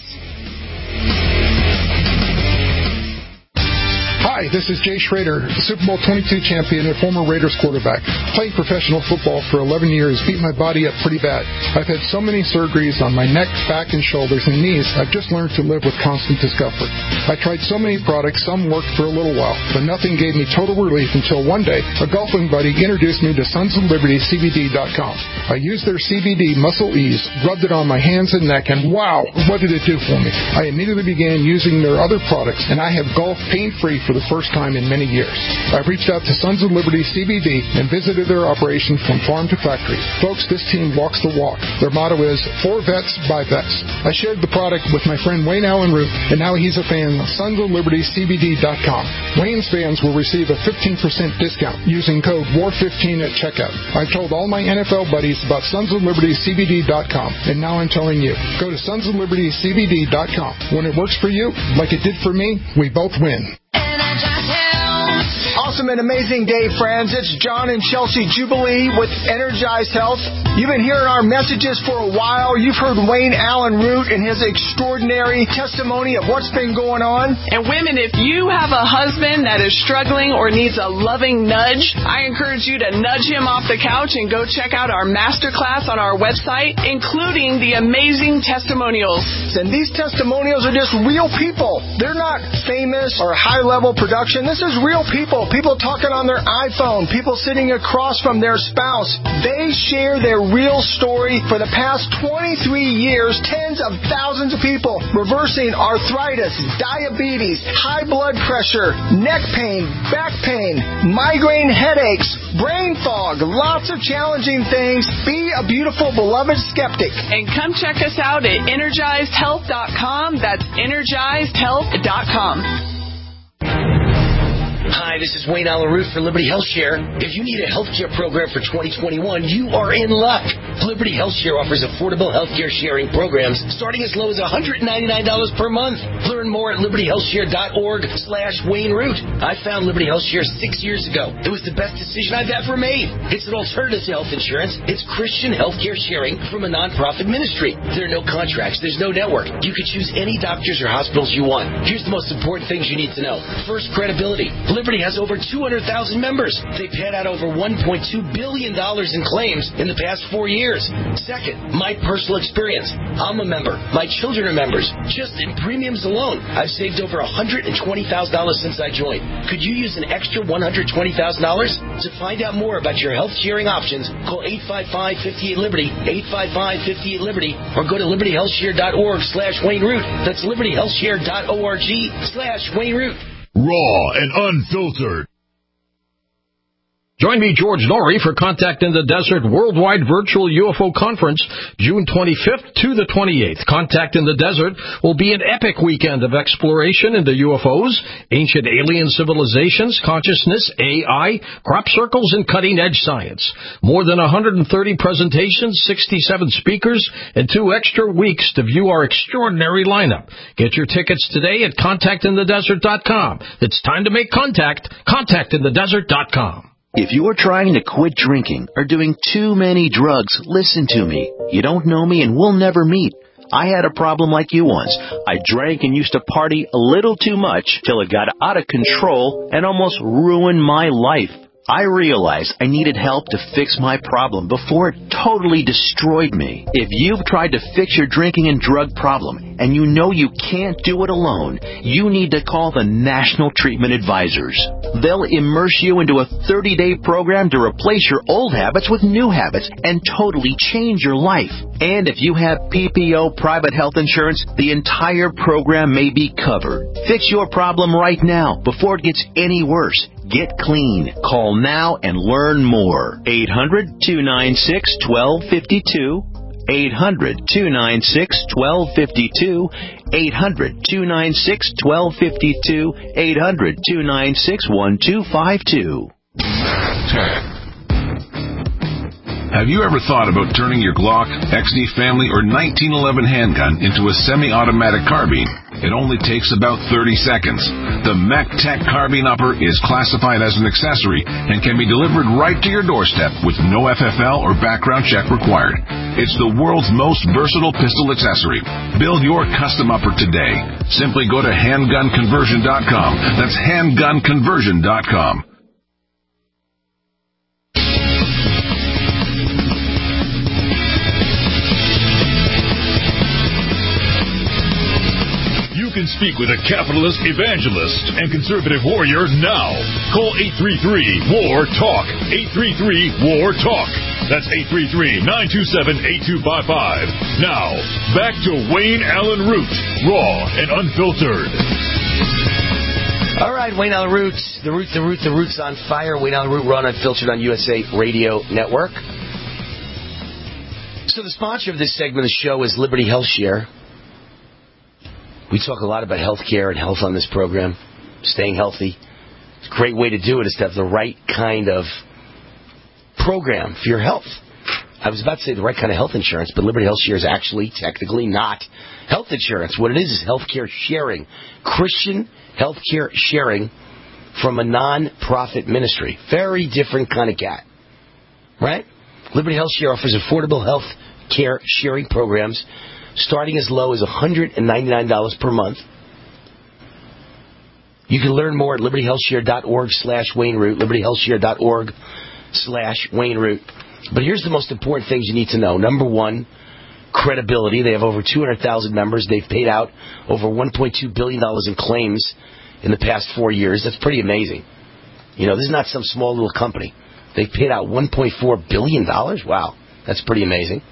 Hi, this is Jay Schrader, Super Bowl twenty-two champion and former Raiders quarterback. Playing professional football for eleven years beat my body up pretty bad. I've had so many surgeries on my neck, back, and shoulders and knees, I've just learned to live with constant discomfort. I tried so many products, some worked for a little while, but nothing gave me total relief until one day, a golfing buddy introduced me to Sons of Liberty C B D dot com. I used their C B D Muscle Ease, rubbed it on my hands and neck, and wow, what did it do for me? I immediately began using their other products, and I have golfed pain-free for the first time in many years. I've reached out to Sons of Liberty C B D and visited their operation from farm to factory. Folks, this team walks the walk. Their motto is, for vets, by vets. I shared the product with my friend Wayne Allen Root, and now he's a fan of Sons of Liberty C B D dot com. Wayne's fans will receive a fifteen percent discount using code war fifteen at checkout. I've told all my N F L buddies about Sons of Liberty C B D dot com, and now I'm telling you. Go to Sons of Liberty C B D dot com. When it works for you, like it did for me, we both win. Awesome and amazing day, friends. It's John and Chelsea Jubilee with Energized Health. You've been hearing our messages for a while. You've heard Wayne Allen Root and his extraordinary testimony of what's been going on. And women, if you have a husband that is struggling or needs a loving nudge, I encourage you to nudge him off the couch and go check out our masterclass on our website, including the amazing testimonials. And these testimonials are just real people. They're not famous or high-level production. This is real people. People talking on their iPhone. People sitting across from their spouse. They share their real story. For the past twenty-three years, tens of thousands of people reversing arthritis, diabetes, high blood pressure, neck pain, back pain, migraine headaches, brain fog, lots of challenging things. Be a beautiful, beloved skeptic. And come check us out at energized health dot com. That's energized health dot com. Hi, this is Wayne Allen Root for Liberty Health Share. If you need a healthcare program for twenty twenty-one, you are in luck. Liberty Health Share offers affordable healthcare sharing programs starting as low as one hundred ninety-nine dollars per month. Learn more at liberty health share dot org slash Wayne Root. I found Liberty Health Share six years ago. It was the best decision I've ever made. It's an alternative to health insurance. It's Christian healthcare sharing from a nonprofit ministry. There are no contracts. There's no network. You can choose any doctors or hospitals you want. Here's the most important things you need to know. First, credibility. Liberty has over two hundred thousand members. They've paid out over one point two billion dollars in claims in the past four years. Second, my personal experience. I'm a member. My children are members. Just in premiums alone, I've saved over one hundred twenty thousand dollars since I joined. Could you use an extra one hundred twenty thousand dollars? To find out more about your health sharing options, call eight five five, five eight Liberty, eight five five, five eight Liberty, or go to liberty health share dot org slash Wayne Root. That's liberty health share dot org slash Wayne Root. Raw and unfiltered. Join me, George Norrie, for Contact in the Desert Worldwide Virtual U F O Conference, June twenty-fifth to the twenty-eighth. Contact in the Desert will be an epic weekend of exploration into U F Os, ancient alien civilizations, consciousness, A I, crop circles, and cutting-edge science. More than one hundred thirty presentations, sixty-seven speakers, and two extra weeks to view our extraordinary lineup. Get your tickets today at contact in the desert dot com. It's time to make contact. contact in the desert dot com. If you're trying to quit drinking or doing too many drugs, listen to me. You don't know me and we'll never meet. I had a problem like you once. I drank and used to party a little too much till it got out of control and almost ruined my life. I realized I needed help to fix my problem before it totally destroyed me. If you've tried to fix your drinking and drug problem and you know you can't do it alone, you need to call the National Treatment Advisors. They'll immerse you into a thirty-day program to replace your old habits with new habits and totally change your life. And if you have P P O private health insurance, the entire program may be covered. Fix your problem right now before it gets any worse. Get clean. Call now and learn more. eight hundred, two nine six, one two five two. eight hundred, two nine six, one two five two. eight hundred, two nine six, one two five two. eight hundred, two nine six, one two five two. Have you ever thought about turning your Glock, X D Family, or nineteen eleven handgun into a semi-automatic carbine? It only takes about thirty seconds. The MacTech Carbine Upper is classified as an accessory and can be delivered right to your doorstep with no F F L or background check required. It's the world's most versatile pistol accessory. Build your custom upper today. Simply go to handgun conversion dot com. That's handgun conversion dot com. You can speak with a capitalist evangelist and conservative warrior now. Call eight three three, W A R, TALK. eight three three, W A R, TALK. That's eight three three, nine two seven, eight two five five. Now, back to Wayne Allen Root, raw and unfiltered. All right, Wayne Allen Root, the Root, the Root, the Root's on fire. Wayne Allen Root, raw and unfiltered on U S A Radio Network. So the sponsor of this segment of the show is Liberty Health Share. We talk a lot about health care and health on this program, staying healthy. It's a great way to do it is to have the right kind of program for your health. I was about to say the right kind of health insurance, but Liberty Health Share is actually technically not health insurance. What it is is health care sharing, Christian health care sharing from a non-profit ministry. Very different kind of cat, right? Liberty Health Share offers affordable health care sharing programs starting as low as one hundred ninety-nine dollars per month. You can learn more at liberty health share dot org slash Wayne Root, liberty health share dot org slash Wayne Root. But here's the most important things you need to know. Number one, credibility. They have over two hundred thousand members. They've paid out over one point two billion dollars in claims in the past four years. That's pretty amazing. You know, this is not some small little company. They've paid out one point four billion dollars. Wow, that's pretty amazing.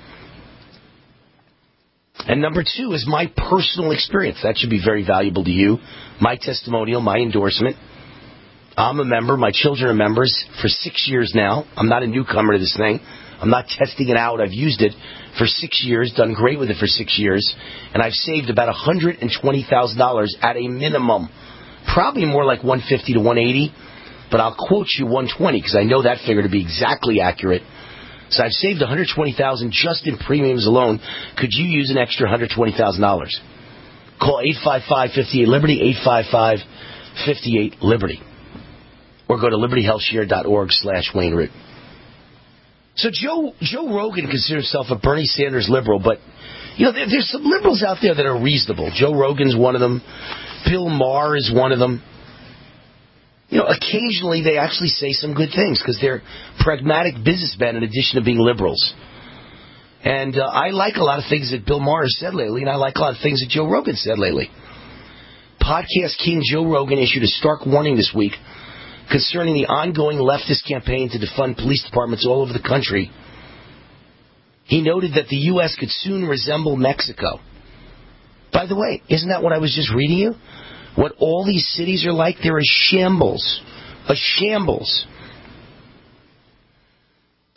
And number two is my personal experience. That should be very valuable to you. My testimonial, my endorsement. I'm a member. My children are members for six years now. I'm not a newcomer to this thing. I'm not testing it out. I've used it for six years, done great with it for six years, and I've saved about one hundred twenty thousand dollars at a minimum. Probably more like one hundred fifty thousand to one hundred eighty thousand dollars, but I'll quote you one hundred twenty thousand dollars because I know that figure to be exactly accurate. So I've saved one hundred twenty thousand dollars just in premiums alone. Could you use an extra one hundred twenty thousand dollars? Call eight five five, five eight, Liberty, eight five five, five eight, Liberty. Or go to liberty health share dot org slash Wayne Root. So Joe Joe Rogan considers himself a Bernie Sanders liberal, but you know there, there's some liberals out there that are reasonable. Joe Rogan's one of them. Bill Maher is one of them. You know, occasionally they actually say some good things because they're pragmatic businessmen in addition to being liberals. And uh, I like a lot of things that Bill Maher has said lately, and I like a lot of things that Joe Rogan said lately. Podcast King Joe Rogan issued a stark warning this week concerning the ongoing leftist campaign to defund police departments all over the country. He noted that the U S could soon resemble Mexico. By the way, isn't that what I was just reading you? What all these cities are like, they're a shambles. A shambles.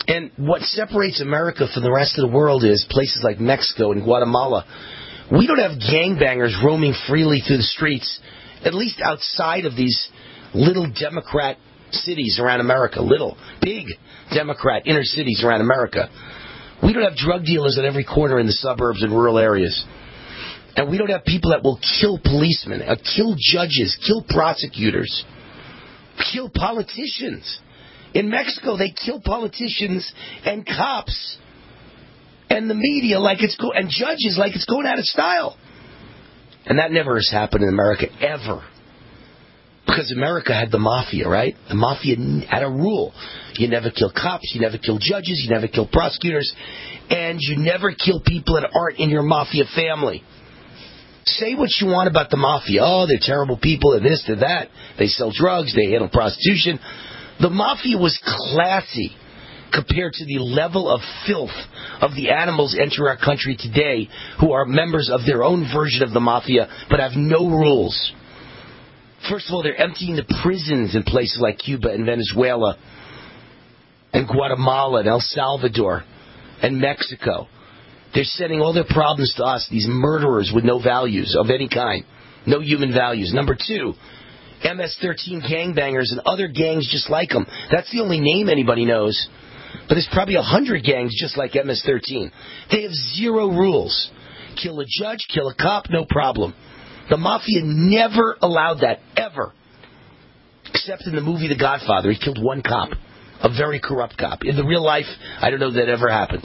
And what separates America from the rest of the world is places like Mexico and Guatemala. We don't have gangbangers roaming freely through the streets, at least outside of these little Democrat cities around America, little, big Democrat inner cities around America. We don't have drug dealers at every corner in the suburbs and rural areas. And we don't have people that will kill policemen, uh, kill judges, kill prosecutors, kill politicians. In Mexico, they kill politicians and cops and the media like it's go- and judges like it's going out of style. And that never has happened in America, ever. Because America had the mafia, right? The mafia had a rule. You never kill cops, you never kill judges, you never kill prosecutors, and you never kill people that aren't in your mafia family. Say what you want about the mafia. Oh, they're terrible people, they're this, they're that. They sell drugs, they handle prostitution. The mafia was classy compared to the level of filth of the animals enter our country today who are members of their own version of the mafia but have no rules. First of all, they're emptying the prisons in places like Cuba and Venezuela and Guatemala and El Salvador and Mexico. They're sending all their problems to us, these murderers with no values of any kind, no human values. Number two, M S thirteen gangbangers and other gangs just like them. That's the only name anybody knows. But there's probably a hundred gangs just like M S thirteen. They have zero rules. Kill a judge, kill a cop, no problem. The mafia never allowed that, ever. Except in the movie The Godfather. He killed one cop, a very corrupt cop. In the real life, I don't know that ever happened.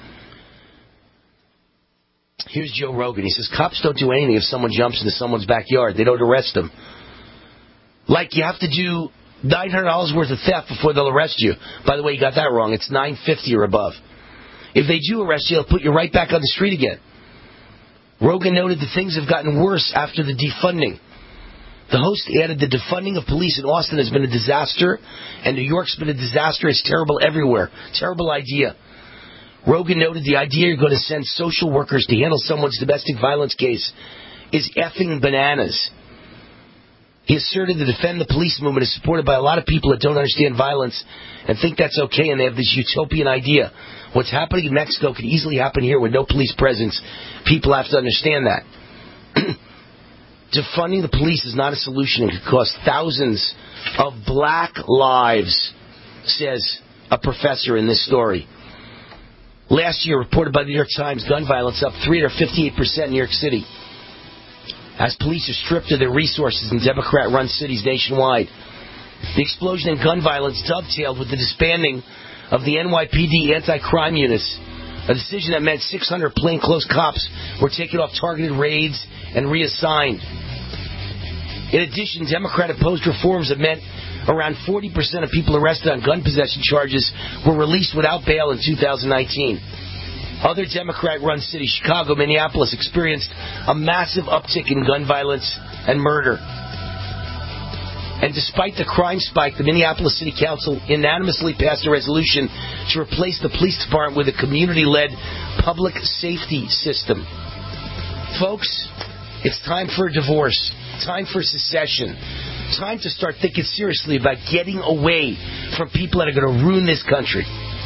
Here's Joe Rogan. He says, cops don't do anything if someone jumps into someone's backyard. They don't arrest them. Like you have to do nine hundred dollars worth of theft before they'll arrest you. By the way, you got that wrong. It's nine hundred fifty dollars or above. If they do arrest you, they'll put you right back on the street again. Rogan noted that things have gotten worse after the defunding. The host added the defunding of police in Austin has been a disaster, and New York's been a disaster. It's terrible everywhere. Terrible idea. Rogan noted the idea you're going to send social workers to handle someone's domestic violence case is effing bananas. He asserted the defend the police movement is supported by a lot of people that don't understand violence and think that's okay, and they have this utopian idea. What's happening in Mexico could easily happen here with no police presence. People have to understand that. Defunding the police is not a solution. It could cost thousands of black lives, says a professor in this story. Last year, reported by the New York Times, gun violence up three hundred fifty-eight percent in New York City, as police are stripped of their resources in Democrat-run cities nationwide. The explosion in gun violence dovetailed with the disbanding of the N Y P D anti-crime units, a decision that meant six hundred plainclothes cops were taken off targeted raids and reassigned. In addition, Democrat-opposed reforms have meant around forty percent of people arrested on gun possession charges were released without bail in two thousand nineteen. Other Democrat-run cities, Chicago, Minneapolis, experienced a massive uptick in gun violence and murder. And despite the crime spike, the Minneapolis City Council unanimously passed a resolution to replace the police department with a community-led public safety system. Folks, it's time for a divorce. Time for secession. Time to start thinking seriously about getting away from people that are going to ruin this country.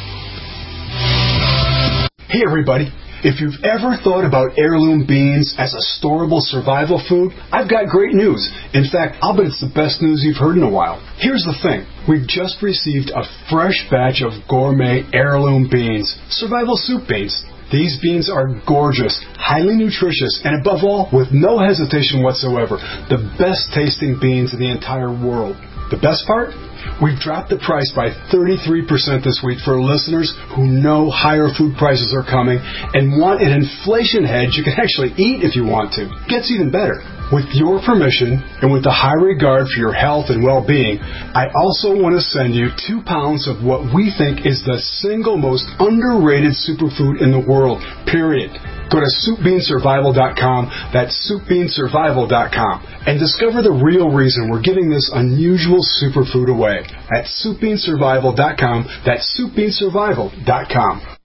Hey everybody, if you've ever thought about heirloom beans as a storable survival food, I've got great news. In fact, I'll bet it's the best news you've heard in a while. Here's the thing. We've just received a fresh batch of gourmet heirloom beans, survival soup beans. These beans are gorgeous, highly nutritious, and above all, with no hesitation whatsoever, the best tasting beans in the entire world. The best part? We've dropped the price by thirty-three percent this week for listeners who know higher food prices are coming and want an inflation hedge you can actually eat if you want to. Gets even better. With your permission and with the high regard for your health and well-being, I also want to send you two pounds of what we think is the single most underrated superfood in the world, period. Go to soup bean survival dot com, that's soup bean survival dot com, and discover the real reason we're giving this unusual superfood away at soup bean survival dot com, that's soup bean survival dot com.